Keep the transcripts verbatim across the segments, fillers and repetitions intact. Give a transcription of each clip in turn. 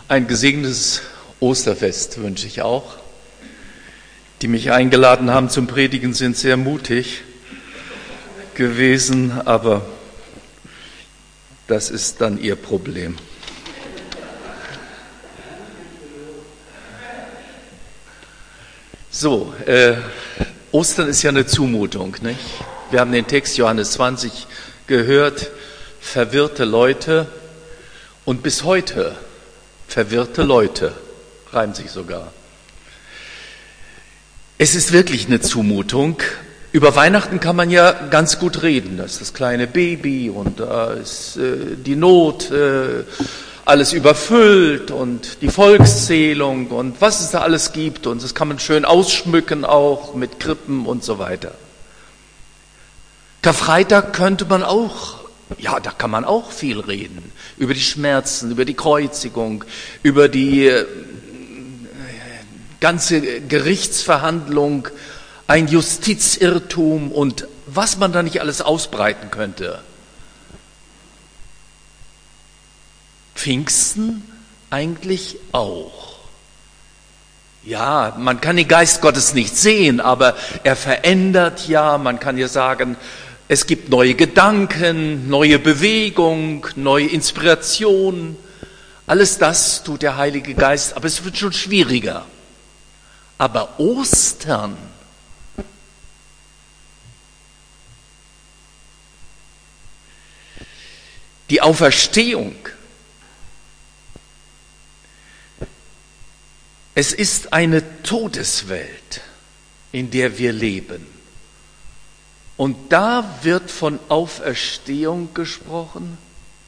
Ein gesegnetes Osterfest wünsche ich auch. Die mich eingeladen haben zum Predigen, sind sehr mutig gewesen, aber das ist dann ihr Problem. So, äh, Ostern ist ja eine Zumutung, nicht? Wir haben den Text Johannes zwanzig gehört, verwirrte Leute und bis heute verwirrte Leute, reimt sich sogar. Es ist wirklich eine Zumutung. Über Weihnachten kann man ja ganz gut reden. Da ist das kleine Baby und da ist äh, die Not, äh, alles überfüllt und die Volkszählung und was es da alles gibt. Und das kann man schön ausschmücken auch mit Krippen und so weiter. Karfreitag könnte man auch, ja, da kann man auch viel reden. Über die Schmerzen, über die Kreuzigung, über die äh, ganze Gerichtsverhandlung, ein Justizirrtum und was man da nicht alles ausbreiten könnte. Pfingsten eigentlich auch. Ja, man kann den Geist Gottes nicht sehen, aber er verändert ja, man kann ja sagen, es gibt neue Gedanken, neue Bewegung, neue Inspiration. Alles das tut der Heilige Geist, aber es wird schon schwieriger. Aber Ostern, die Auferstehung, es ist eine Todeswelt, in der wir leben. Und da wird von Auferstehung gesprochen.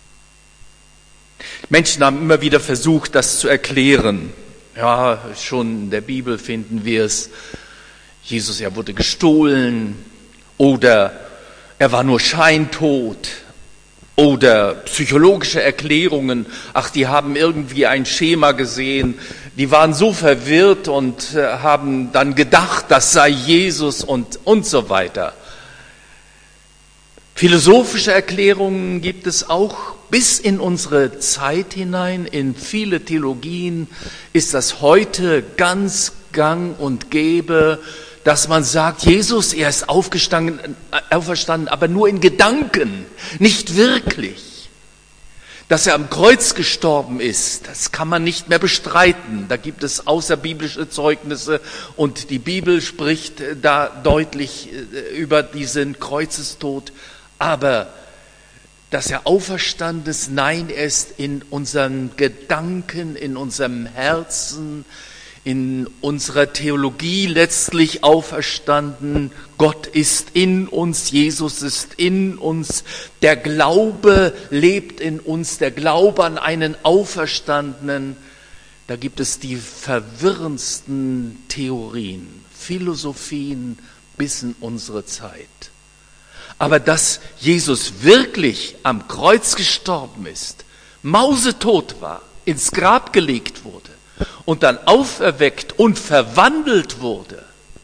Menschen haben immer wieder versucht, das zu erklären. Ja, schon in der Bibel finden wir es. Jesus, er wurde gestohlen oder er war nur scheintot oder psychologische Erklärungen. Ach, die haben irgendwie ein Schema gesehen. Die waren so verwirrt und haben dann gedacht, das sei Jesus und, und so weiter. Philosophische Erklärungen gibt es auch bis in unsere Zeit hinein. In viele Theologien ist das heute ganz gang und gäbe, dass man sagt, Jesus, er ist aufgestanden, auferstanden, aber nur in Gedanken, nicht wirklich. Dass er am Kreuz gestorben ist, das kann man nicht mehr bestreiten. Da gibt es außerbiblische Zeugnisse und die Bibel spricht da deutlich über diesen Kreuzestod. Aber dass er auferstanden ist, nein, er ist in unseren Gedanken, in unserem Herzen, in unserer Theologie letztlich auferstanden. Gott ist in uns, Jesus ist in uns, der Glaube lebt in uns, der Glaube an einen Auferstandenen. Da gibt es die verwirrendsten Theorien, Philosophien bis in unsere Zeit. Aber dass Jesus wirklich am Kreuz gestorben ist, mausetot war, ins Grab gelegt wurde und dann auferweckt und verwandelt wurde,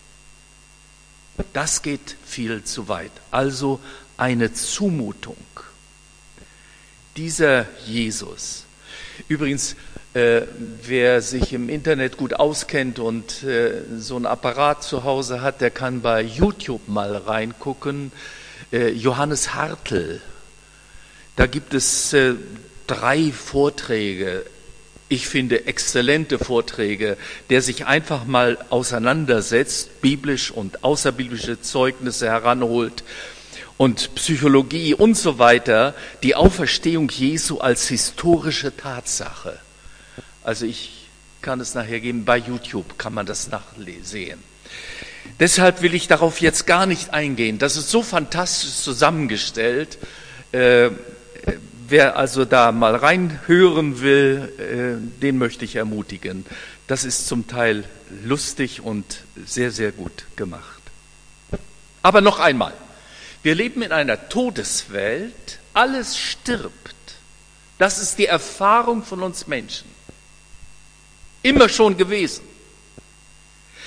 das geht viel zu weit. Also eine Zumutung. Dieser Jesus, übrigens, äh, wer sich im Internet gut auskennt und äh, so ein Apparat zu Hause hat, der kann bei YouTube mal reingucken. Johannes Hartl, da gibt es äh, drei Vorträge, ich finde exzellente Vorträge, der sich einfach mal auseinandersetzt, biblisch und außerbiblische Zeugnisse heranholt und Psychologie und so weiter, die Auferstehung Jesu als historische Tatsache. Also ich kann es nachher geben, bei YouTube kann man das nachsehen. Deshalb will ich darauf jetzt gar nicht eingehen. Das ist so fantastisch zusammengestellt. Äh, wer also da mal reinhören will, äh, den möchte ich ermutigen. Das ist zum Teil lustig und sehr, sehr gut gemacht. Aber noch einmal, wir leben in einer Todeswelt, alles stirbt. Das ist die Erfahrung von uns Menschen. Immer schon gewesen.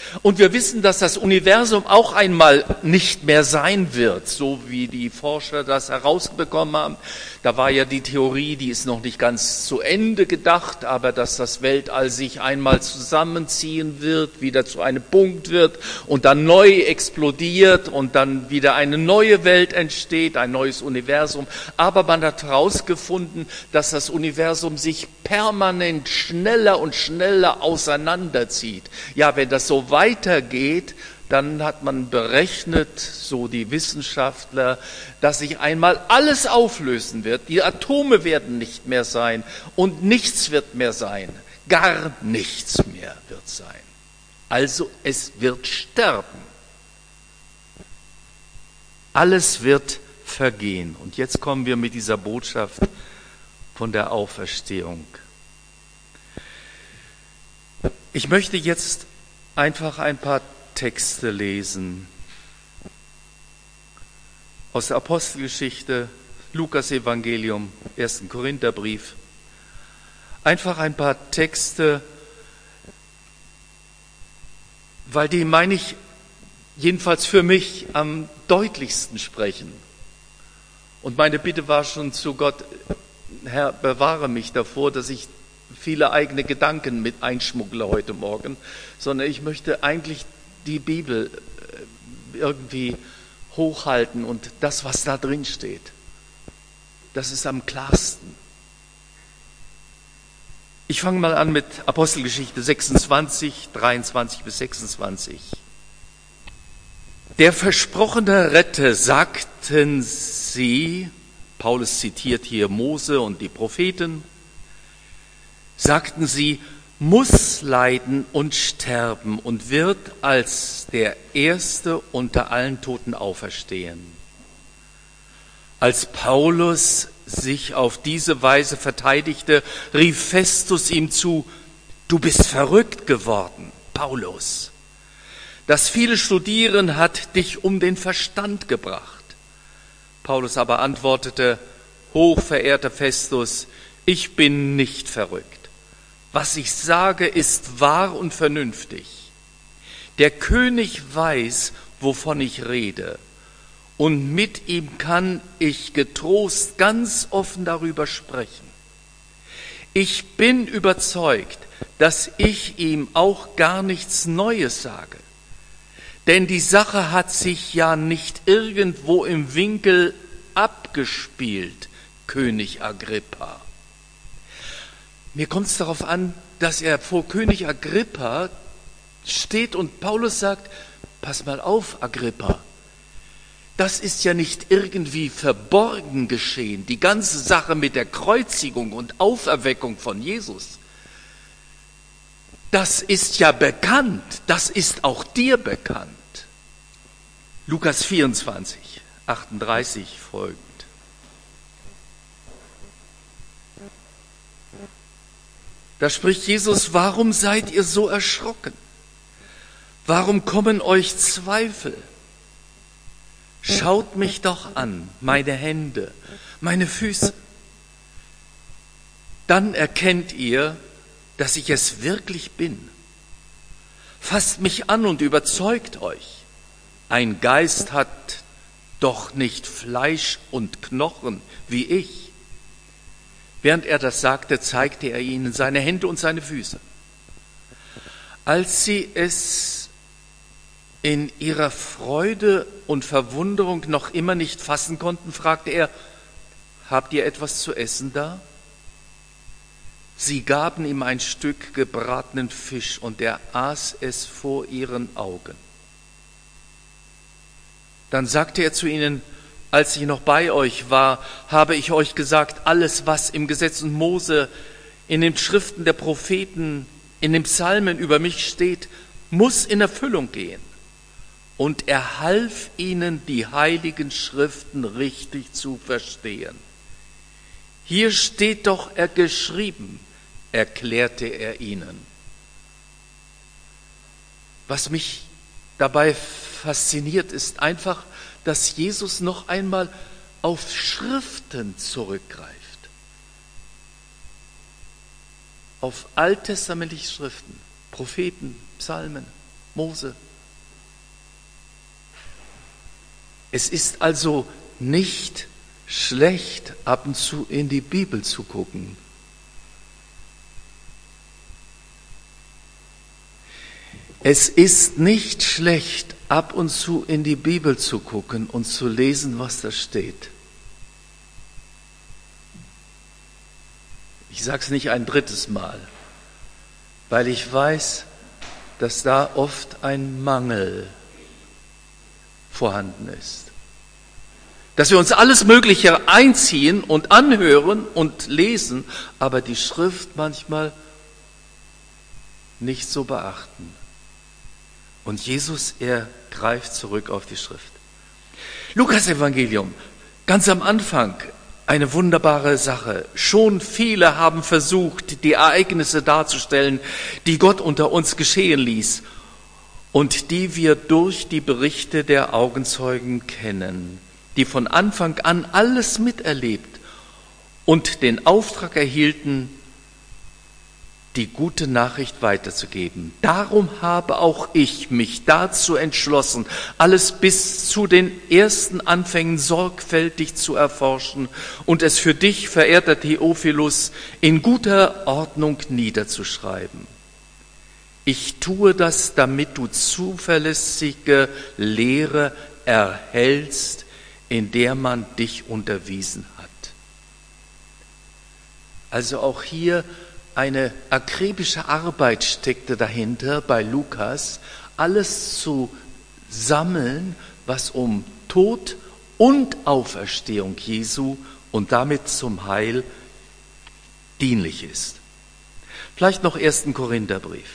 Und wir wissen, dass das Universum auch einmal nicht mehr sein wird, so wie die Forscher das herausbekommen haben. Da war ja die Theorie, die ist noch nicht ganz zu Ende gedacht, aber dass das Weltall sich einmal zusammenziehen wird, wieder zu einem Punkt wird und dann neu explodiert und dann wieder eine neue Welt entsteht, ein neues Universum. Aber man hat herausgefunden, dass das Universum sich permanent schneller und schneller auseinanderzieht. Ja, wenn das so weitergeht, dann hat man berechnet, so die Wissenschaftler, dass sich einmal alles auflösen wird. Die Atome werden nicht mehr sein und nichts wird mehr sein. Gar nichts mehr wird sein. Also es wird sterben. Alles wird vergehen. Und jetzt kommen wir mit dieser Botschaft von der Auferstehung. Ich möchte jetzt einfach ein paar Texte lesen aus der Apostelgeschichte, Lukas-Evangelium, ersten Korintherbrief. Einfach ein paar Texte, weil die, meine ich, jedenfalls für mich am deutlichsten sprechen. Und meine Bitte war schon zu Gott, Herr, bewahre mich davor, dass ich viele eigene Gedanken mit einschmuggle heute Morgen, sondern ich möchte eigentlich die Bibel irgendwie hochhalten und das, was da drin steht, das ist am klarsten. Ich fange mal an mit Apostelgeschichte sechsundzwanzig, dreiundzwanzig bis sechsundzwanzig. Der versprochene Retter, sagten sie, Paulus zitiert hier Mose und die Propheten, sagten sie, muss leiden und sterben und wird als der Erste unter allen Toten auferstehen. Als Paulus sich auf diese Weise verteidigte, rief Festus ihm zu, du bist verrückt geworden, Paulus. Das viele Studieren hat dich um den Verstand gebracht. Paulus aber antwortete, hochverehrter Festus, ich bin nicht verrückt. Was ich sage, ist wahr und vernünftig. Der König weiß, wovon ich rede, und mit ihm kann ich getrost ganz offen darüber sprechen. Ich bin überzeugt, dass ich ihm auch gar nichts Neues sage, denn die Sache hat sich ja nicht irgendwo im Winkel abgespielt, König Agrippa. Mir kommt es darauf an, dass er vor König Agrippa steht und Paulus sagt, pass mal auf, Agrippa, das ist ja nicht irgendwie verborgen geschehen, die ganze Sache mit der Kreuzigung und Auferweckung von Jesus. Das ist ja bekannt, das ist auch dir bekannt. Lukas vierundzwanzig, achtunddreißig folgt. Da spricht Jesus, warum seid ihr so erschrocken? Warum kommen euch Zweifel? Schaut mich doch an, meine Hände, meine Füße. Dann erkennt ihr, dass ich es wirklich bin. Fasst mich an und überzeugt euch. Ein Geist hat doch nicht Fleisch und Knochen wie ich. Während er das sagte, zeigte er ihnen seine Hände und seine Füße. Als sie es in ihrer Freude und Verwunderung noch immer nicht fassen konnten, fragte er, habt ihr etwas zu essen da? Sie gaben ihm ein Stück gebratenen Fisch und er aß es vor ihren Augen. Dann sagte er zu ihnen, als ich noch bei euch war, habe ich euch gesagt, alles, was im Gesetz und Mose, in den Schriften der Propheten, in den Psalmen über mich steht, muss in Erfüllung gehen. Und er half ihnen, die heiligen Schriften richtig zu verstehen. Hier steht doch er geschrieben, erklärte er ihnen. Was mich dabei fasziniert, ist einfach, dass Jesus noch einmal auf Schriften zurückgreift. Auf alttestamentliche Schriften, Propheten, Psalmen, Mose. Es ist also nicht schlecht, ab und zu in die Bibel zu gucken. Es ist nicht schlecht, ab und zu in die Bibel zu gucken und zu lesen, was da steht. Ich sage es nicht ein drittes Mal, weil ich weiß, dass da oft ein Mangel vorhanden ist. Dass wir uns alles Mögliche einziehen und anhören und lesen, aber die Schrift manchmal nicht so beachten. Und Jesus, er greift zurück auf die Schrift. Lukas-Evangelium, ganz am Anfang, eine wunderbare Sache. Schon viele haben versucht, die Ereignisse darzustellen, die Gott unter uns geschehen ließ und die wir durch die Berichte der Augenzeugen kennen, die von Anfang an alles miterlebt und den Auftrag erhielten, die gute Nachricht weiterzugeben. Darum habe auch ich mich dazu entschlossen, alles bis zu den ersten Anfängen sorgfältig zu erforschen und es für dich, verehrter Theophilus, in guter Ordnung niederzuschreiben. Ich tue das, damit du zuverlässige Lehre erhältst, in der man dich unterwiesen hat. Also auch hier eine akribische Arbeit steckte dahinter bei Lukas, alles zu sammeln, was um Tod und Auferstehung Jesu und damit zum Heil dienlich ist. Vielleicht noch ersten Korintherbrief.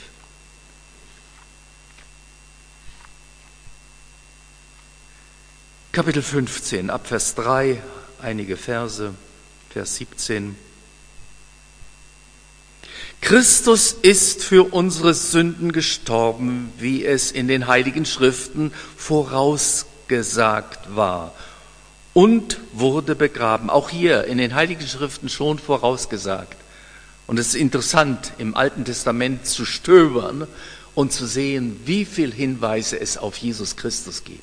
Kapitel fünfzehn, ab Vers drei, einige Verse, Vers siebzehn. Christus ist für unsere Sünden gestorben, wie es in den Heiligen Schriften vorausgesagt war, und wurde begraben. Auch hier in den Heiligen Schriften schon vorausgesagt. Und es ist interessant, im Alten Testament zu stöbern und zu sehen, wie viele Hinweise es auf Jesus Christus gibt.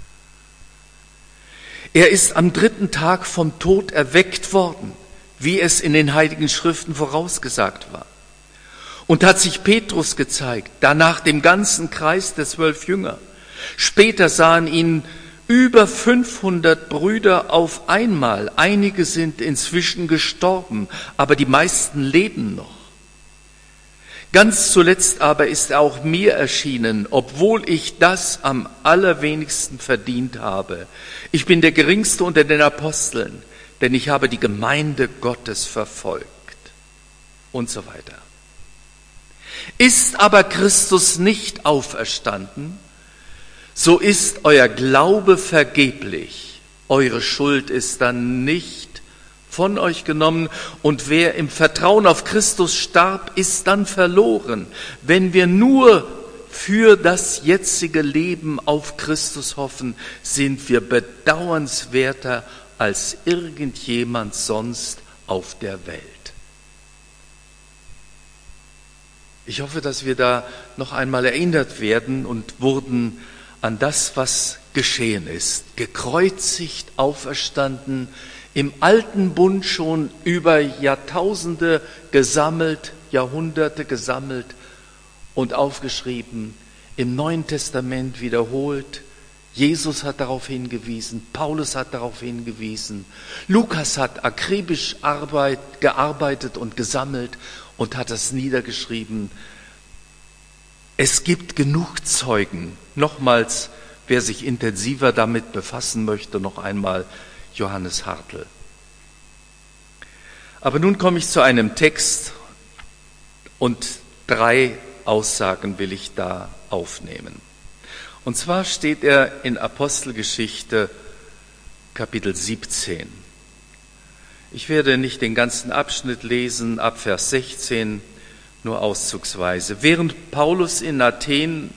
Er ist am dritten Tag vom Tod erweckt worden, wie es in den Heiligen Schriften vorausgesagt war. Und hat sich Petrus gezeigt, danach dem ganzen Kreis der zwölf Jünger. Später sahen ihn über fünfhundert Brüder auf einmal. Einige sind inzwischen gestorben, aber die meisten leben noch. Ganz zuletzt aber ist er auch mir erschienen, obwohl ich das am allerwenigsten verdient habe. Ich bin der Geringste unter den Aposteln, denn ich habe die Gemeinde Gottes verfolgt. Und so weiter. Ist aber Christus nicht auferstanden, so ist euer Glaube vergeblich. Eure Schuld ist dann nicht von euch genommen und wer im Vertrauen auf Christus starb, ist dann verloren. Wenn wir nur für das jetzige Leben auf Christus hoffen, sind wir bedauernswerter als irgendjemand sonst auf der Welt. Ich hoffe, dass wir da noch einmal erinnert werden und wurden an das, was geschehen ist. Gekreuzigt, auferstanden, im alten Bund schon über Jahrtausende gesammelt, Jahrhunderte gesammelt und aufgeschrieben, im Neuen Testament wiederholt. Jesus hat darauf hingewiesen, Paulus hat darauf hingewiesen, Lukas hat akribisch Arbeit, gearbeitet und gesammelt und hat es niedergeschrieben. Es gibt genug Zeugen. Nochmals, wer sich intensiver damit befassen möchte, noch einmal Johannes Hartl. Aber nun komme ich zu einem Text und drei Aussagen will ich da aufnehmen. Und zwar steht er in Apostelgeschichte Kapitel siebzehn. Ich werde nicht den ganzen Abschnitt lesen, ab Vers sechzehn, nur auszugsweise. Während Paulus in Athen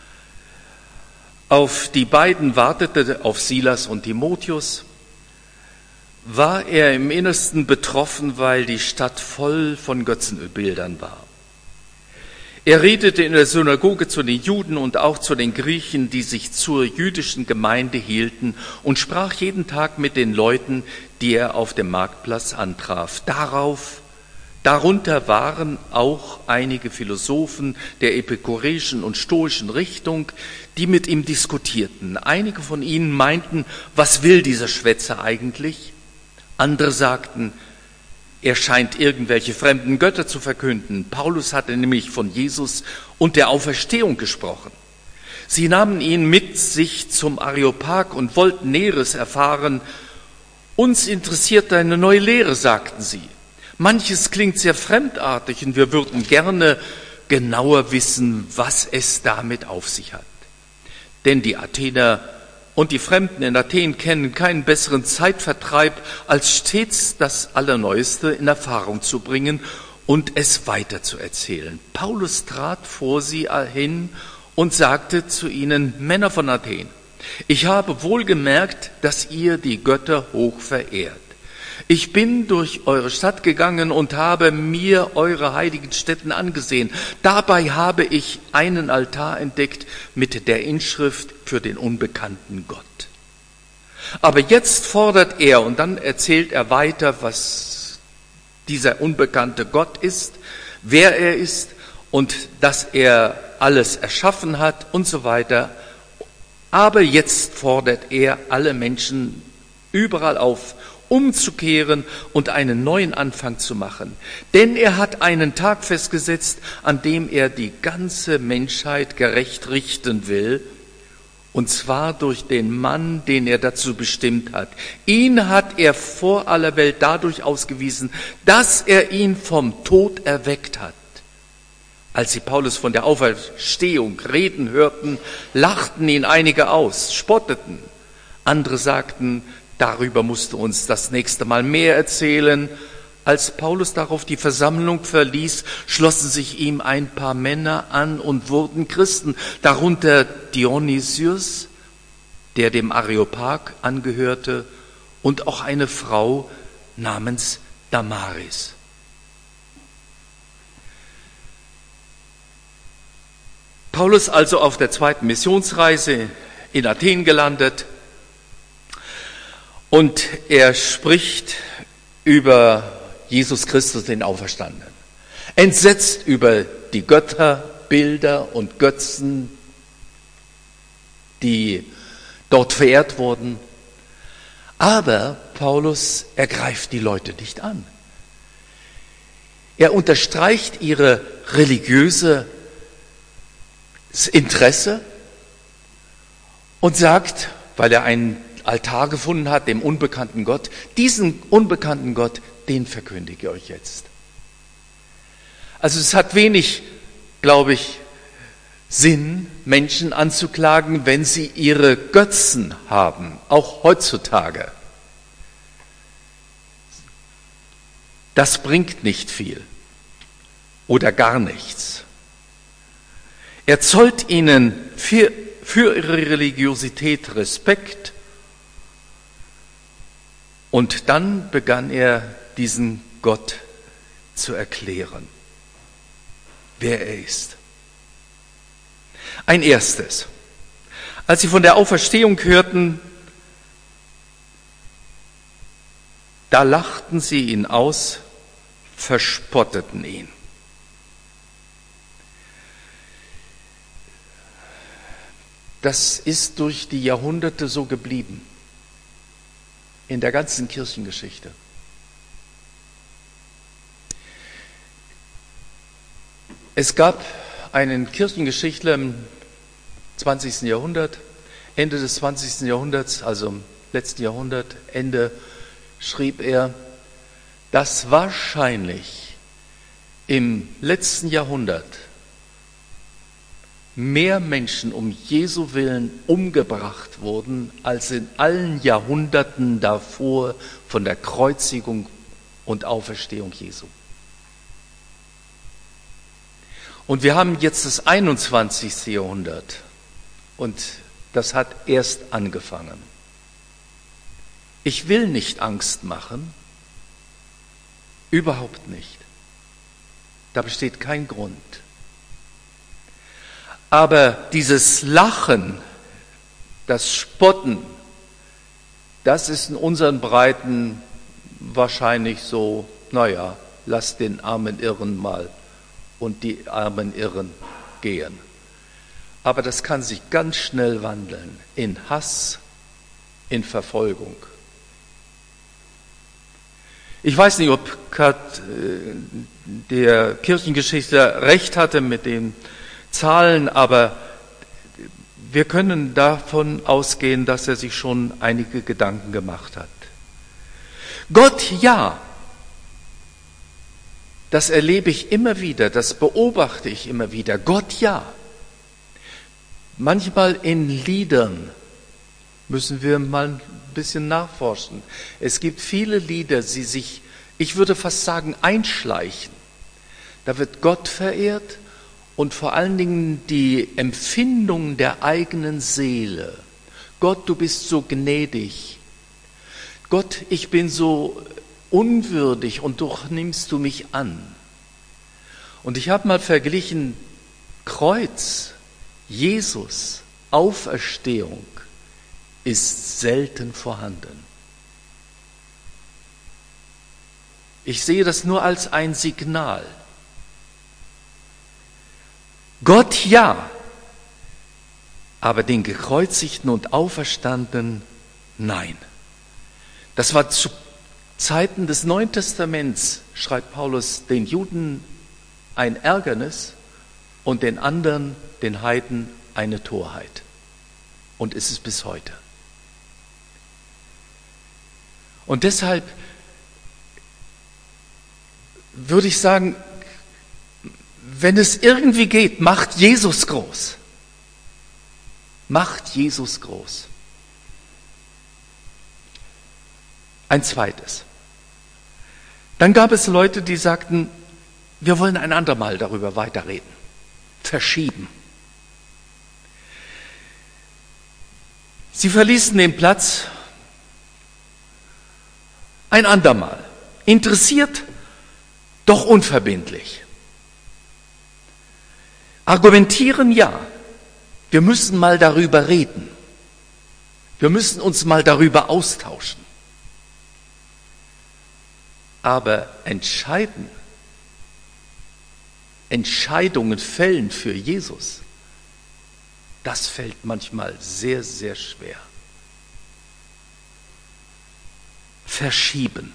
auf die beiden wartete, auf Silas und Timotheus, war er im Innersten betroffen, weil die Stadt voll von Götzenbildern war. Er redete in der Synagoge zu den Juden und auch zu den Griechen, die sich zur jüdischen Gemeinde hielten, und sprach jeden Tag mit den Leuten, die er auf dem Marktplatz antraf. Darauf, darunter waren auch einige Philosophen der epikureischen und stoischen Richtung, die mit ihm diskutierten. Einige von ihnen meinten, was will dieser Schwätzer eigentlich? Andere sagten, er scheint irgendwelche fremden Götter zu verkünden. Paulus hatte nämlich von Jesus und der Auferstehung gesprochen. Sie nahmen ihn mit sich zum Areopag und wollten Näheres erfahren. Uns interessiert deine neue Lehre, sagten sie. Manches klingt sehr fremdartig und wir würden gerne genauer wissen, was es damit auf sich hat. Denn die Athener und die Fremden in Athen kennen keinen besseren Zeitvertreib, als stets das Allerneueste in Erfahrung zu bringen und es weiterzuerzählen. Paulus trat vor sie hin und sagte zu ihnen, Männer von Athen, ich habe wohl gemerkt, dass ihr die Götter hoch verehrt. Ich bin durch eure Stadt gegangen und habe mir eure heiligen Stätten angesehen. Dabei habe ich einen Altar entdeckt mit der Inschrift für den unbekannten Gott. Aber jetzt fordert er, und dann erzählt er weiter, was dieser unbekannte Gott ist, wer er ist und dass er alles erschaffen hat und so weiter. Aber jetzt fordert er alle Menschen überall auf, umzukehren und einen neuen Anfang zu machen. Denn er hat einen Tag festgesetzt, an dem er die ganze Menschheit gerecht richten will, und zwar durch den Mann, den er dazu bestimmt hat. Ihn hat er vor aller Welt dadurch ausgewiesen, dass er ihn vom Tod erweckt hat. Als sie Paulus von der Auferstehung reden hörten, lachten ihn einige aus, spotteten. Andere sagten, darüber musst du uns das nächste Mal mehr erzählen. Als Paulus darauf die Versammlung verließ, schlossen sich ihm ein paar Männer an und wurden Christen, darunter Dionysius, der dem Areopag angehörte, und auch eine Frau namens Damaris. Paulus also auf der zweiten Missionsreise in Athen gelandet, und er spricht über Jesus Christus, den Auferstandenen. Entsetzt über die Götterbilder und Götzen, die dort verehrt wurden. Aber Paulus ergreift die Leute nicht an. Er unterstreicht ihre religiöse Interesse und sagt, weil er einen Altar gefunden hat, dem unbekannten Gott, diesen unbekannten Gott, den verkündige ich euch jetzt. Also es hat wenig, glaube ich, Sinn, Menschen anzuklagen, wenn sie ihre Götzen haben, auch heutzutage. Das bringt nicht viel oder gar nichts. Er zollt ihnen für, für ihre Religiosität Respekt. Und dann begann er, diesen Gott zu erklären, wer er ist. Ein erstes. Als sie von der Auferstehung hörten, da lachten sie ihn aus, verspotteten ihn. Das ist durch die Jahrhunderte so geblieben. In der ganzen Kirchengeschichte. Es gab einen Kirchengeschichtler im zwanzigsten Jahrhundert, Ende des zwanzigsten Jahrhunderts, also im letzten Jahrhundert, Ende, schrieb er, dass wahrscheinlich im letzten Jahrhundert mehr Menschen um Jesu Willen umgebracht wurden, als in allen Jahrhunderten davor von der Kreuzigung und Auferstehung Jesu. Und wir haben jetzt das einundzwanzigste Jahrhundert und das hat erst angefangen. Ich will nicht Angst machen, überhaupt nicht. Da besteht kein Grund. Aber dieses Lachen, das Spotten, das ist in unseren Breiten wahrscheinlich so, naja, lass den armen Irren mal und die armen Irren gehen. Aber das kann sich ganz schnell wandeln in Hass, in Verfolgung. Ich weiß nicht, ob Kat, äh, der Kirchengeschichtler recht hatte mit den Zahlen, aber wir können davon ausgehen, dass er sich schon einige Gedanken gemacht hat. Gott, ja, das erlebe ich immer wieder, das beobachte ich immer wieder. Gott, ja. Manchmal in Liedern müssen wir mal ein bisschen nachforschen. Es gibt viele Lieder, die sich, ich würde fast sagen, einschleichen. Da wird Gott verehrt und vor allen Dingen die Empfindung der eigenen Seele. Gott, du bist so gnädig. Gott, ich bin so unwürdig und doch nimmst du mich an. Und ich habe mal verglichen, Kreuz, Jesus, Auferstehung ist selten vorhanden. Ich sehe das nur als ein Signal. Gott ja, aber den Gekreuzigten und Auferstandenen nein. Das war zu Zeiten des Neuen Testaments, schreibt Paulus, den Juden ein Ärgernis und den anderen, den Heiden, eine Torheit. Und ist es bis heute. Und deshalb würde ich sagen, wenn es irgendwie geht, macht Jesus groß. Macht Jesus groß. Ein zweites. Dann gab es Leute, die sagten, wir wollen ein andermal darüber weiterreden. Verschieben. Sie verließen den Platz ein andermal. Interessiert, doch unverbindlich. Argumentieren ja. Wir müssen mal darüber reden. Wir müssen uns mal darüber austauschen. Aber entscheiden, Entscheidungen fällen für Jesus, das fällt manchmal sehr, sehr schwer. Verschieben.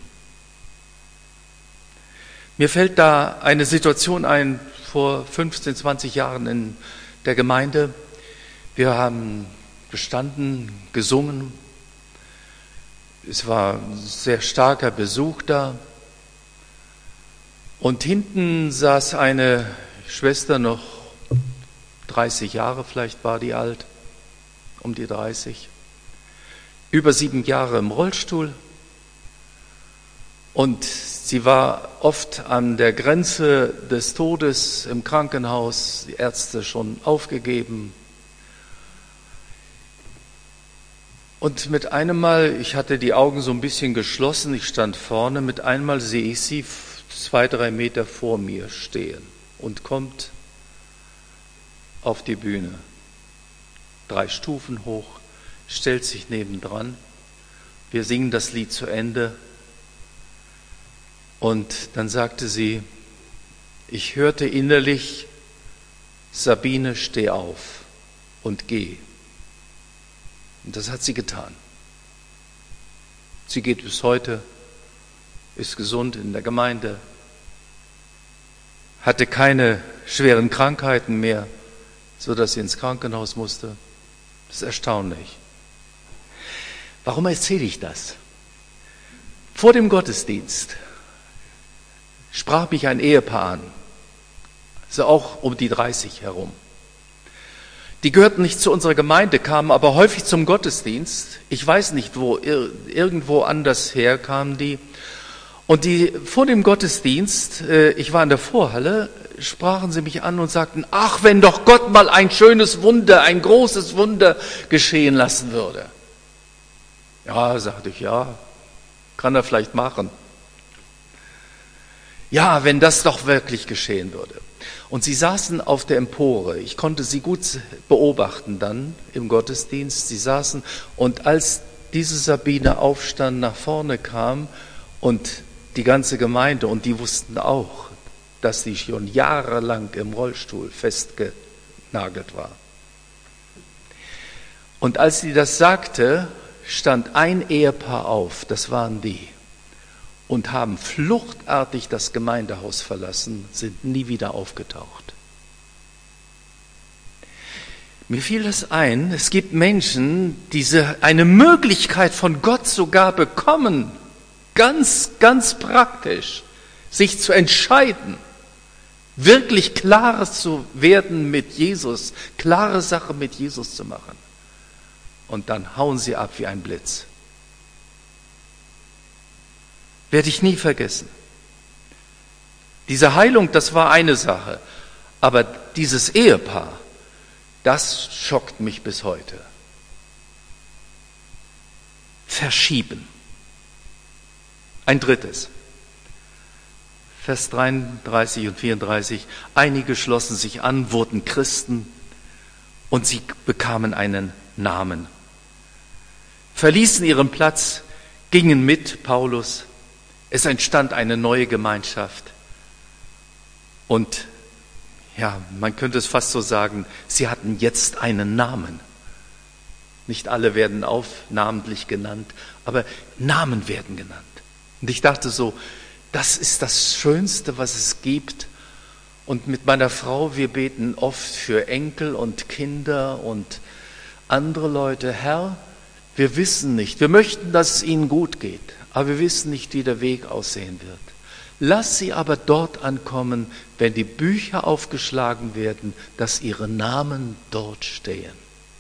Mir fällt da eine Situation ein, vor fünfzehn, zwanzig Jahren in der Gemeinde. Wir haben gestanden, gesungen. Es war ein sehr starker Besuch da. Und hinten saß eine Schwester, noch dreißig Jahre vielleicht war die alt, um die dreißig, über sieben Jahre im Rollstuhl. Und sie war oft an der Grenze des Todes im Krankenhaus, die Ärzte schon aufgegeben. Und mit einem Mal, ich hatte die Augen so ein bisschen geschlossen, ich stand vorne, mit einem Mal sehe ich sie zwei, drei Meter vor mir stehen und kommt auf die Bühne. Drei Stufen hoch, stellt sich nebendran. Wir singen das Lied zu Ende. Und dann sagte sie, ich hörte innerlich, Sabine, steh auf und geh. Und das hat sie getan. Sie geht bis heute, ist gesund in der Gemeinde, hatte keine schweren Krankheiten mehr, sodass sie ins Krankenhaus musste. Das ist erstaunlich. Warum erzähle ich das? Vor dem Gottesdienst sprach mich ein Ehepaar an, so auch um die dreißig herum. Die gehörten nicht zu unserer Gemeinde, kamen aber häufig zum Gottesdienst. Ich weiß nicht, wo, irgendwo anders her kamen die. Und die vor dem Gottesdienst, ich war in der Vorhalle, sprachen sie mich an und sagten, ach, wenn doch Gott mal ein schönes Wunder, ein großes Wunder geschehen lassen würde. Ja, sagte ich, ja, kann er vielleicht machen. Ja, wenn das doch wirklich geschehen würde. Und sie saßen auf der Empore. Ich konnte sie gut beobachten dann im Gottesdienst. Sie saßen, und als diese Sabine aufstand, nach vorne kam und die ganze Gemeinde, und die wussten auch, dass sie schon jahrelang im Rollstuhl festgenagelt war. Und als sie das sagte, stand ein Ehepaar auf, das waren die, und haben fluchtartig das Gemeindehaus verlassen, sind nie wieder aufgetaucht. Mir fiel das ein, es gibt Menschen, die eine Möglichkeit von Gott sogar bekommen, ganz, ganz praktisch, sich zu entscheiden, wirklich Klares zu werden mit Jesus, klare Sache mit Jesus zu machen. Und dann hauen sie ab wie ein Blitz. Werde ich nie vergessen. Diese Heilung, das war eine Sache, aber dieses Ehepaar, das schockt mich bis heute. Verschieben. Ein drittes. Vers dreiunddreißig und vierunddreißig. Einige schlossen sich an, wurden Christen und sie bekamen einen Namen. Verließen ihren Platz, gingen mit Paulus. Es entstand eine neue Gemeinschaft. Und ja, man könnte es fast so sagen, sie hatten jetzt einen Namen. Nicht alle werden auf namentlich genannt, aber Namen werden genannt. Und ich dachte so, das ist das Schönste, was es gibt. Und mit meiner Frau, wir beten oft für Enkel und Kinder und andere Leute. Herr, wir wissen nicht, wir möchten, dass es ihnen gut geht, aber wir wissen nicht, wie der Weg aussehen wird. Lass sie aber dort ankommen, wenn die Bücher aufgeschlagen werden, dass ihre Namen dort stehen.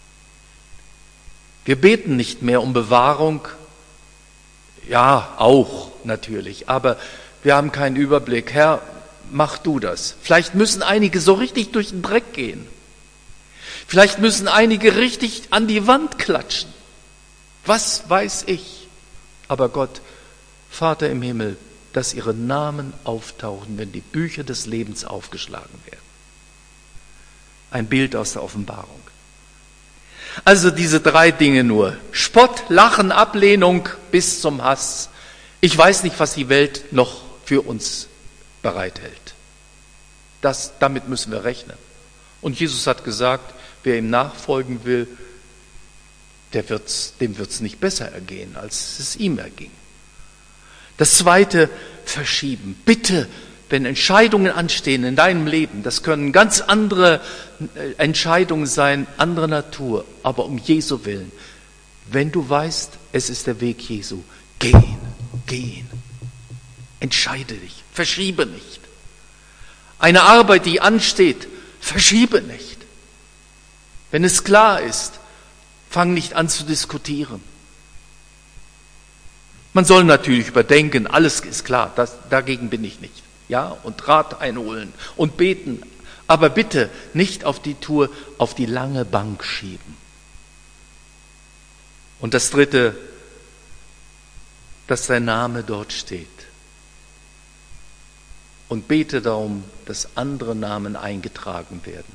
Wir beten nicht mehr um Bewahrung, ja, auch natürlich, aber wir haben keinen Überblick. Herr, mach du das. Vielleicht müssen einige so richtig durch den Dreck gehen. Vielleicht müssen einige richtig an die Wand klatschen. Was weiß ich? Aber Gott, Vater im Himmel, dass ihre Namen auftauchen, wenn die Bücher des Lebens aufgeschlagen werden. Ein Bild aus der Offenbarung. Also diese drei Dinge nur. Spott, Lachen, Ablehnung bis zum Hass. Ich weiß nicht, was die Welt noch für uns bereithält. Das, damit müssen wir rechnen. Und Jesus hat gesagt, wer ihm nachfolgen will, der wird's, dem wird es nicht besser ergehen, als es ihm erging. Das zweite, verschieben. Bitte, wenn Entscheidungen anstehen in deinem Leben, das können ganz andere Entscheidungen sein, andere Natur, aber um Jesu willen. Wenn du weißt, es ist der Weg Jesu, geh ihn, geh ihn. Entscheide dich, verschiebe nicht. Eine Arbeit, die ansteht, verschiebe nicht. Wenn es klar ist, fang nicht an zu diskutieren. Man soll natürlich überdenken, alles ist klar, das, dagegen bin ich nicht. Ja, und Rat einholen und beten, aber bitte nicht auf die Tour, auf die lange Bank schieben. Und das dritte, dass dein Name dort steht. Und bete darum, dass andere Namen eingetragen werden.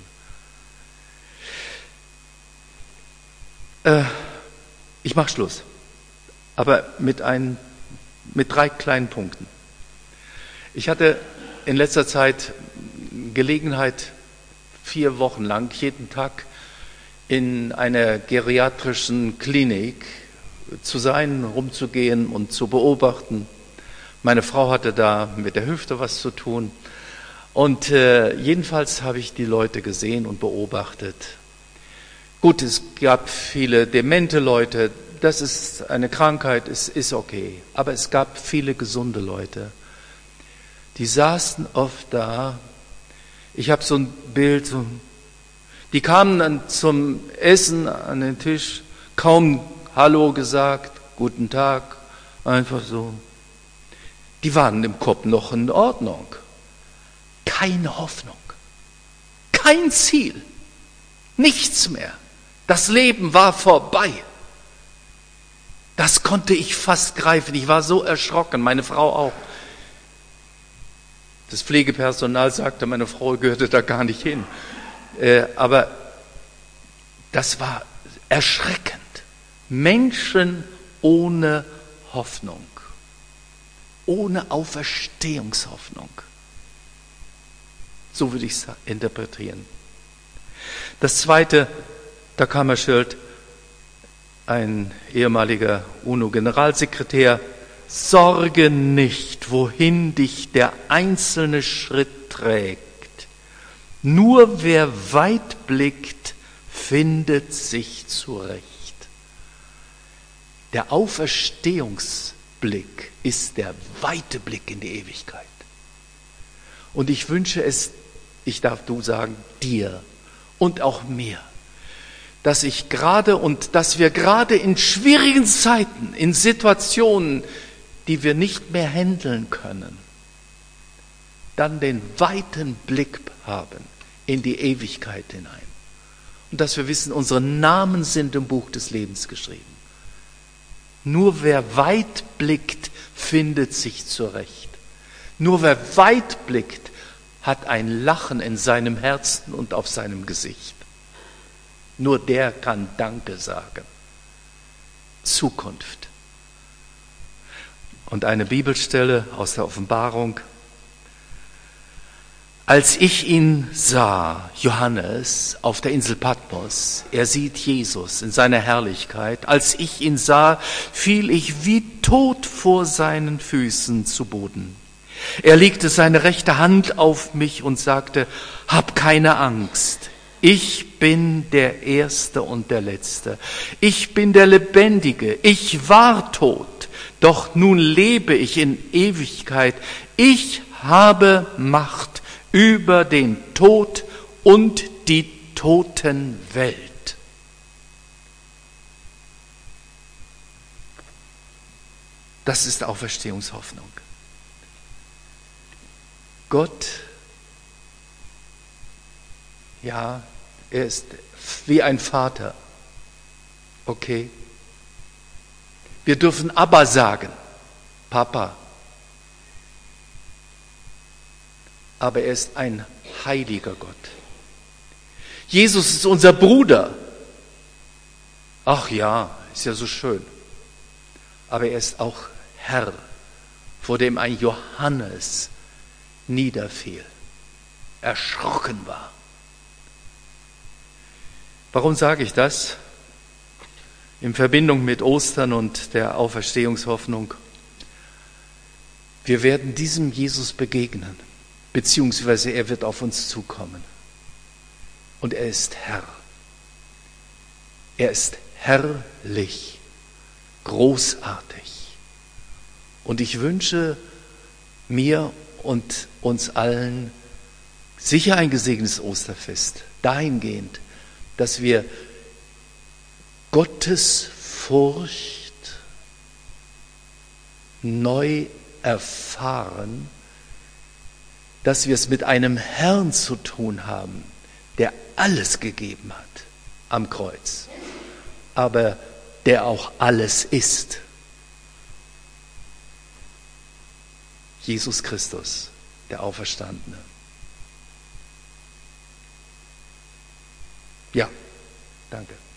Äh, ich mache Schluss, aber mit, ein, mit drei kleinen Punkten. Ich hatte in letzter Zeit Gelegenheit, vier Wochen lang, jeden Tag in einer geriatrischen Klinik zu sein, rumzugehen und zu beobachten. Meine Frau hatte da mit der Hüfte was zu tun. Und äh, jedenfalls habe ich die Leute gesehen und beobachtet. Gut, es gab viele demente Leute, das ist eine Krankheit, es ist okay. Aber es gab viele gesunde Leute. Die saßen oft da. Ich habe so ein Bild, so, die kamen dann zum Essen an den Tisch, kaum Hallo gesagt, guten Tag, einfach so. Die waren im Kopf noch in Ordnung. Keine Hoffnung, kein Ziel, nichts mehr. Das Leben war vorbei. Das konnte ich fast greifen. Ich war so erschrocken, meine Frau auch. Das Pflegepersonal sagte, meine Frau gehörte da gar nicht hin. Äh, aber das war erschreckend. Menschen ohne Hoffnung, ohne Auferstehungshoffnung. So würde ich es interpretieren. Das Zweite, da kam Herr Schild, ein ehemaliger UNO-Generalsekretär: Sorge nicht, wohin dich der einzelne Schritt trägt. Nur wer weit blickt, findet sich zurecht. Der Auferstehungsblick ist der weite Blick in die Ewigkeit. Und ich wünsche es, ich darf du sagen, dir und auch mir, dass ich gerade und dass wir gerade in schwierigen Zeiten, in Situationen, die wir nicht mehr handeln können, dann den weiten Blick haben in die Ewigkeit hinein. Und dass wir wissen, unsere Namen sind im Buch des Lebens geschrieben. Nur wer weit blickt, findet sich zurecht. Nur wer weit blickt, hat ein Lachen in seinem Herzen und auf seinem Gesicht. Nur der kann Danke sagen. Zukunft. Und eine Bibelstelle aus der Offenbarung. Als ich ihn sah, Johannes, auf der Insel Patmos, er sieht Jesus in seiner Herrlichkeit, als ich ihn sah, fiel ich wie tot vor seinen Füßen zu Boden. Er legte seine rechte Hand auf mich und sagte: Hab keine Angst, ich bin der Erste und der Letzte. Ich bin der Lebendige, ich war tot, doch nun lebe ich in Ewigkeit. Ich habe Macht über den Tod und die Totenwelt. Das ist Auferstehungshoffnung. Gott, ja, er ist wie ein Vater. Okay. Wir dürfen Abba sagen, Papa. Aber er ist ein heiliger Gott. Jesus ist unser Bruder. Ach ja, ist ja so schön. Aber er ist auch Herr, vor dem ein Johannes niederfiel, erschrocken war. Warum sage ich das? In Verbindung mit Ostern und der Auferstehungshoffnung. Wir werden diesem Jesus begegnen. Beziehungsweise er wird auf uns zukommen. Und er ist Herr. Er ist herrlich, großartig. Und ich wünsche mir und uns allen sicher ein gesegnetes Osterfest, dahingehend, dass wir Gottes Furcht neu erfahren, dass wir es mit einem Herrn zu tun haben, der alles gegeben hat am Kreuz, aber der auch alles ist. Jesus Christus, der Auferstandene. Ja, danke.